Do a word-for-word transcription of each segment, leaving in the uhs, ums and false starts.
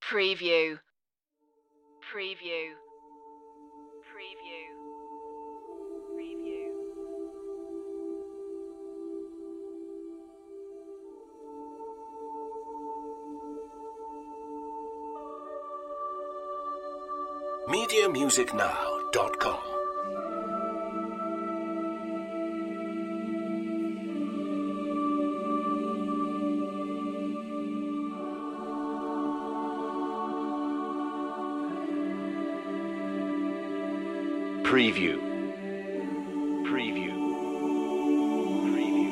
Preview. Preview. Preview. Preview. media music now dot com. Preview. Preview. Preview.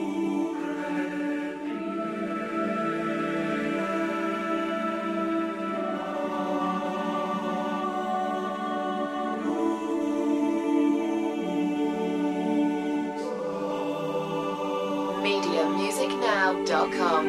media music now dot com.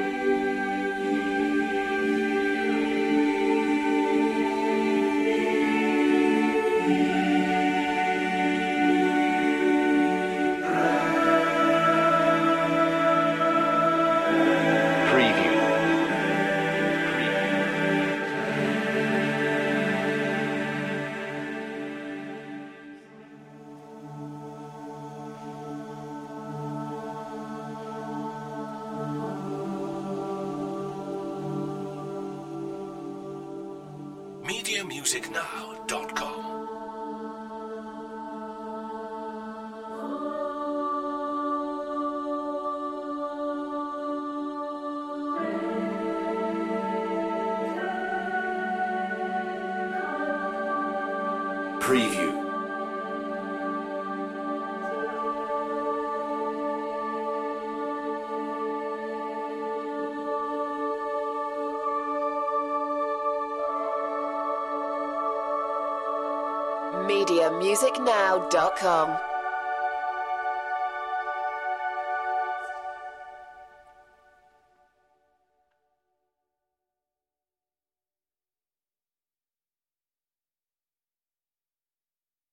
media music now dot com. Preview. media music now dot com.